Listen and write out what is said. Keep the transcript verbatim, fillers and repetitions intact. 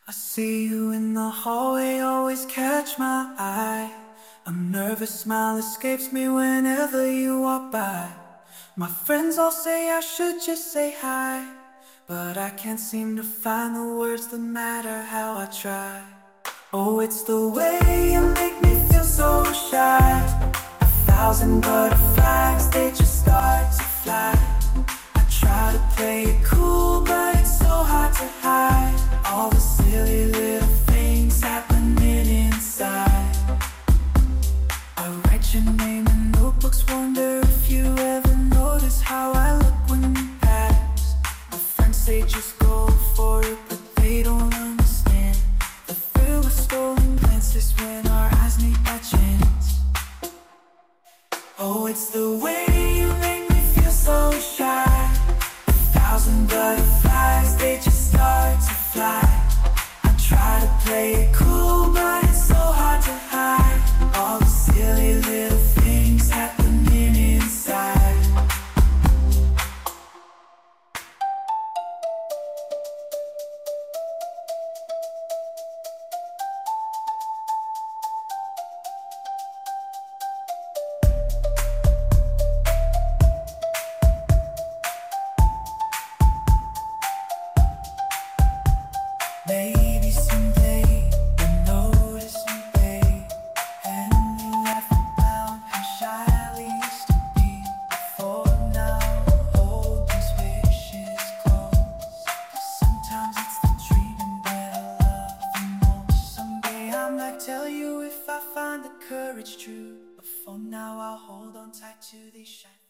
I see you in the hallway, always catch my eye. A nervous smile escapes me whenever you walk by. My friends all say I should just say hi, but I can't seem to find the words that matter how I try. Oh, it's the way you make me feel so shy. A thousand butterflies, they just start to fly. I try to play it cool, but it's so hard to hide all the silly little things happening inside. I write your name in notebooks, wonder if you ever notice how I look when you pass. My friends say just go for it, but they don't understand the thrill of stolen glances when our eyes meet by chance. Oh, it's the way you make me feel so shy. A thousand butterflies, they just start to fly. I try to play it cool, but it's so hard to hide all the silly little things happening inside. Maybe someday you'll notice me, babe, and you'll laugh about how shy I used to be. For now, hold these wishes close, 'cause sometimes it's the dreaming that I love the most. Someday I might tell you if I find the courage true, but for now I'll hold on tight to these shy